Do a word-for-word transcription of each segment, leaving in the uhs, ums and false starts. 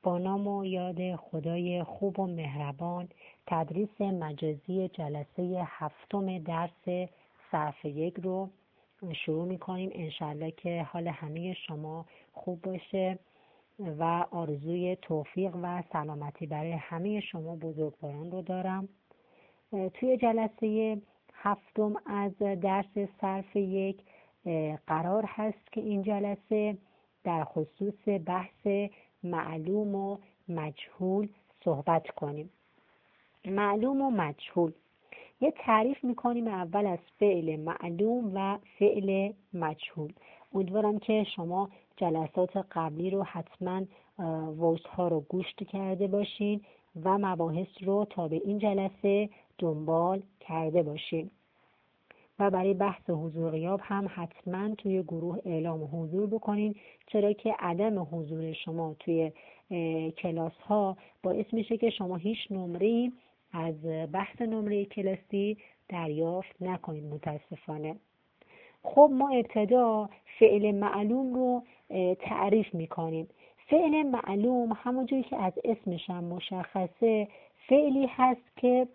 با نام و یاد خدای خوب و مهربان تدریس مجازی جلسه هفتم درس صرف یک رو شروع میکنیم. انشالله که حال همه شما خوب باشه و آرزوی توفیق و سلامتی برای همه شما بزرگواران رو دارم. توی جلسه هفتم از درس صرف یک قرار هست که این جلسه در خصوص بحث معلوم و مجهول صحبت کنیم. معلوم و مجهول یه تعریف میکنیم اول از فعل معلوم و فعل مجهول. امیدوارم که شما جلسات قبلی رو حتما وایس ها رو گوش کرده باشین و مباحث رو تا به این جلسه دنبال کرده باشین و برای بحث حضور غیاب هم حتما توی گروه اعلام حضور بکنین، چرا که عدم حضور شما توی کلاس ها باعث میشه که شما هیچ نمره‌ای از بحث نمره کلاسی دریافت نکنید متاسفانه. خب ما ابتدا فعل معلوم رو تعریف میکنیم. فعل معلوم همونجوری که از اسمش هم مشخصه فعلی هست که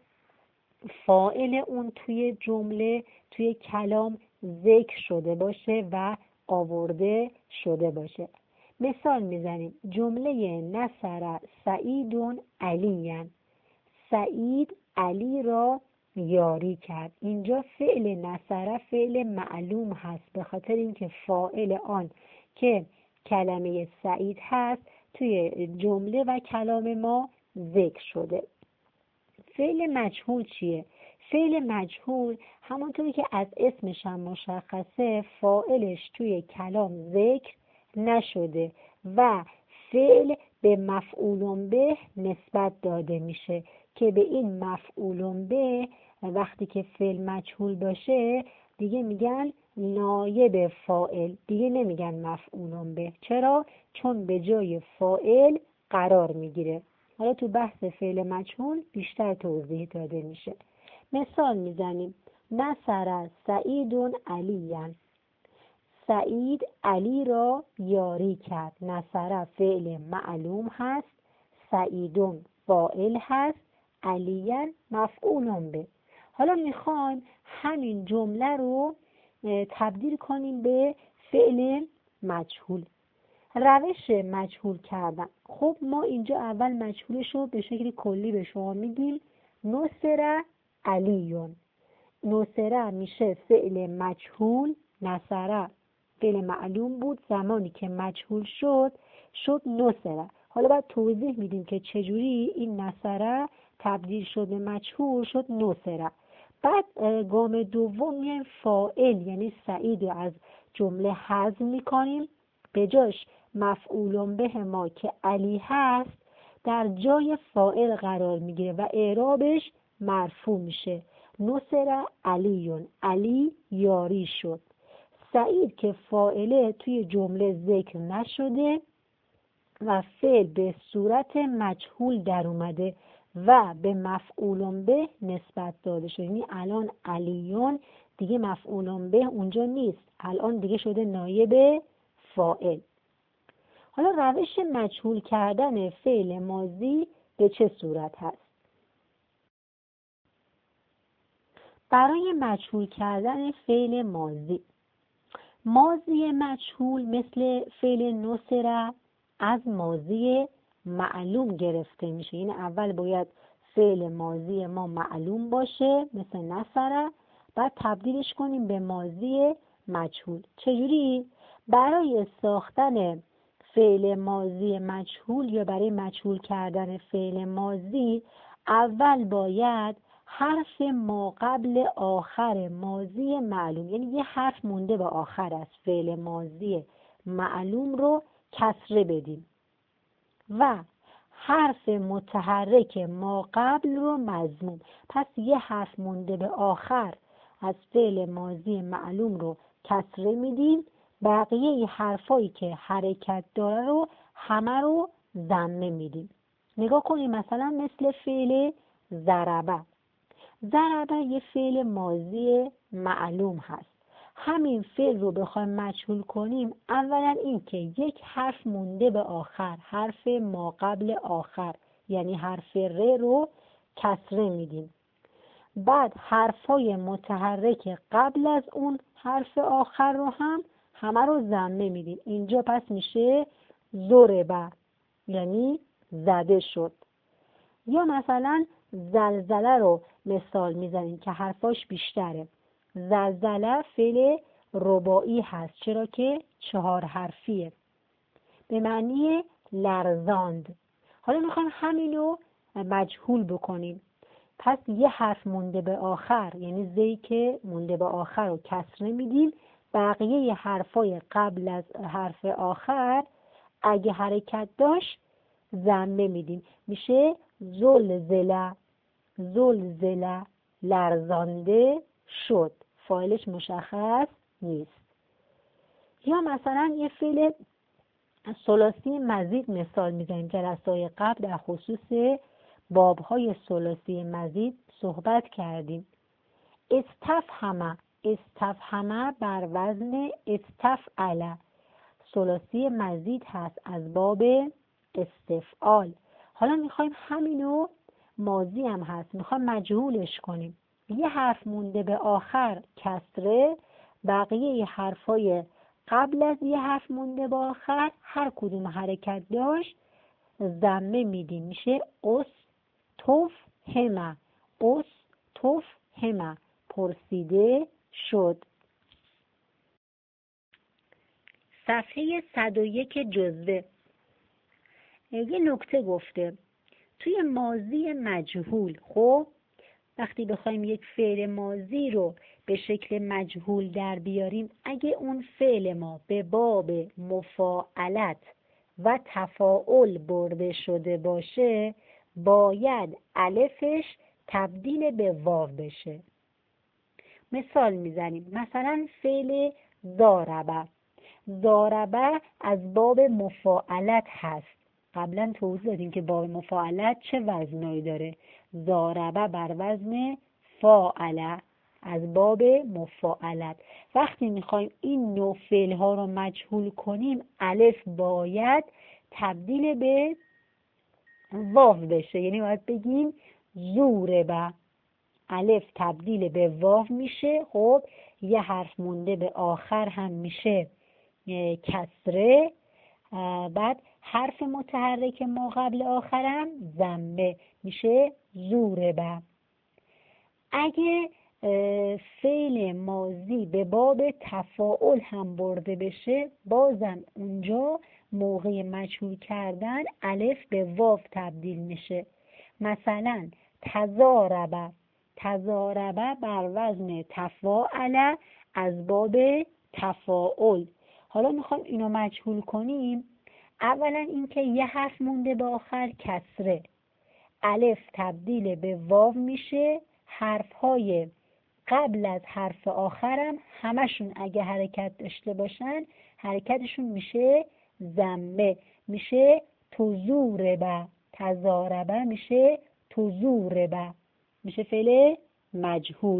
فاعل اون توی جمله توی کلام ذکر شده باشه و آورده شده باشه. مثال میزنیم جمله نصر سعیدون علیاً، سعید علی را یاری کرد. اینجا فعل نصر فعل معلوم هست به خاطر اینکه فاعل آن که کلمه سعید هست توی جمله و کلام ما ذکر شده. فعل مجهول چیه؟ فعل مجهول همونطوری که از اسمش هم مشخصه فاعلش توی کلام ذکر نشده و فعل به مفعول به نسبت داده میشه که به این مفعول به وقتی که فعل مجهول باشه دیگه میگن نایب فاعل، دیگه نمیگن مفعول به. چرا؟ چون به جای فاعل قرار میگیره. حالا تو بحث فعل مجهول بیشتر توضیح داده میشه. مثال میزنیم نصر سعیدون علیاً، سعید علی را یاری کرد. نصر فعل معلوم هست، سعیدون فاعل هست، علیاً مفعول به. حالا میخوایم همین جمله رو تبدیل کنیم به فعل مجهول. روش مجهول کردن. خب ما اینجا اول مجهولش رو به شکل کلی به شما میگیم. نصر علیون، نصر میشه فعل مجهول، نصر فعل معلوم بود، زمانی که مجهول شد شد نصر. حالا باید توضیح میدیم که چجوری این نصر تبدیل شد به مجهول شد نصر. بعد گام دوم میایم فاعل یعنی سعید از جمله حذف میکنیم، به جاش مفعول به ما که علی هست در جای فاعل قرار میگیره و اعرابش مرفوع میشه. نصر علیون، علی یاری شد. سعید که فاعله توی جمله ذکر نشده و فعل به صورت مجهول در اومده و به مفعول به نسبت داده شده. یعنی الان علیون دیگه مفعول به اونجا نیست، الان دیگه شده نایب فاعل. حالا روش مجهول کردن فعل ماضی به چه صورت هست؟ برای مجهول کردن فعل ماضی، ماضی مجهول مثل فعل نصر از ماضی معلوم گرفته میشه. یعنی اول باید فعل ماضی ما معلوم باشه مثل نصر، بعد تبدیلش کنیم به ماضی مجهول. چجوری؟ برای ساختن فعل ماضی مجهول یا برای مجهول کردن فعل ماضی اول باید حرف ما قبل آخر ماضی معلوم، یعنی یه حرف مونده به آخر از فعل ماضی معلوم رو کسره بدیم و حرف متحرک ما قبل رو مضموم. پس یه حرف مونده به آخر از فعل ماضی معلوم رو کسره میدیم، بقیه حرفایی که حرکت داره رو همه رو ضمه میدیم. نگاه کنیم مثلا مثل فعل ضربه. ضربه یه فعل ماضی معلوم هست، همین فعل رو بخوایم مجهول کنیم، اولا این که یک حرف مونده به آخر، حرف ما قبل آخر یعنی حرف ر رو کسره میدیم. بعد حرفای متحرک قبل از اون حرف آخر رو هم همه رو ضمه میدیم. اینجا پس میشه ضربه یعنی زده شد. یا مثلا زلزله رو مثال میزنیم که حرفاش بیشتره. زلزله فعل رباعی هست چرا که چهار حرفیه، به معنی لرزاند. حالا میخوایم همین رو مجهول بکنیم. پس یه حرف مونده به آخر یعنی زی که مونده به آخر رو کسره میدیم، بقیه حرفای قبل از حرف آخر اگه حرکت داشت ضمه میدیم. میشه زلزله، زلزله، لرزانده شد. فاعلش مشخص نیست. یا مثلا یه فعل ثلاثی مزید مثال میزنیم. جلسه‌های قبل در خصوص بابهای ثلاثی مزید صحبت کردیم. استفهمه، استفهمه بر وزن استفعله، ثلاثی مزید هست از باب استفعال. حالا میخوایم همینو، ماضی هم هست، میخوایم مجهولش کنیم. یه حرف مونده به آخر کسره، بقیه حرفای قبل از یه حرف مونده به آخر هر کدوم حرکت داشت ضمه میدیم. میشه اس توف همه، اس توف همه، پرسیده شد. صفحه صد و یک جزوه. یه نکته گفته توی ماضی مجهول. خب وقتی بخوایم یک فعل ماضی رو به شکل مجهول در بیاریم، اگه اون فعل ما به باب مفاعلت و تفاعل برده شده باشه، باید الفش تبدیل به واو بشه. مثال میزنیم. مثلا فعل ضاربه، ضاربه از باب مفاعلت هست. قبلا توضیح دادیم که باب مفاعلت چه وزنایی داره. ضاربه بر وزن فاعله، از باب مفاعلت. وقتی میخوایم این نوع فعل ها رو مجهول کنیم، الف باید تبدیل به واو بشه، یعنی باید بگیم زوربه. الف تبدیل به واو میشه. خب یه حرف مونده به آخر هم میشه کسره. بعد حرف متحرک ما قبل آخرم ضمه، میشه زوربه. اگه فعل ماضی به باب تفاعل هم برده بشه، بازم اونجا موقع مجهول کردن الف به واو تبدیل میشه. مثلا تضاربه، تضاربه بر وزن تفاعل از باب تفاعل. حالا میخوایم اینو مجهول کنیم. اولا اینکه یه حرف مونده به آخر کسره، الف تبدیل به واو میشه. حرفهای قبل از حرف آخرم همشون اگه حرکت داشته باشن حرکتشون میشه ضمه، میشه تزوربه. تضاربه میشه تزوربه، میشه فعل مجهول.